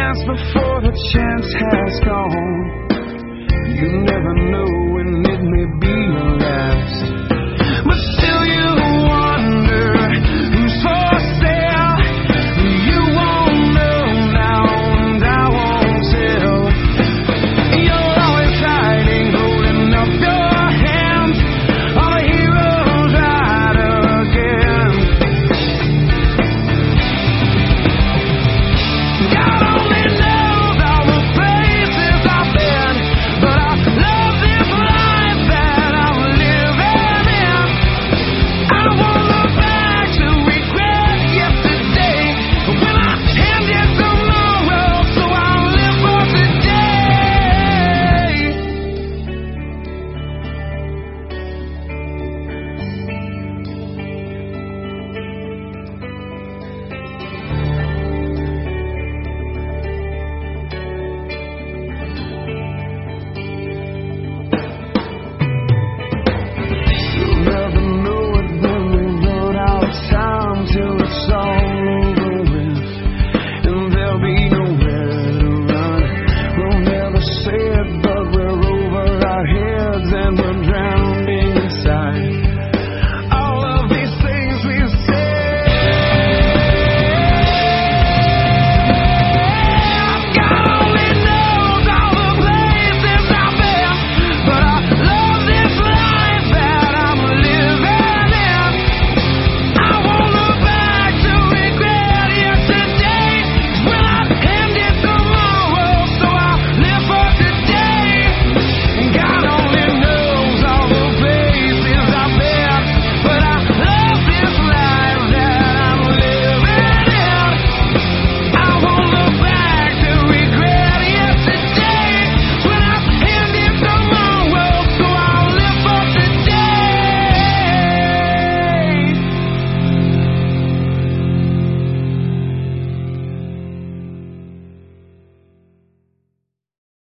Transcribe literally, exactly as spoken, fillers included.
dance before the chance has gone. You never know when it may be your last. But still you wonder who's for sale. You won't know now and I won't tell. You're always hiding, holding up your hands. All the heroes ride again. God only knows all the places I've been, but I love this life that I'm living in. I won't look back to regret yesterday when I ended tomorrow, so I'll live for today. You'll never know it when we run out of time till it's all over with, and there'll be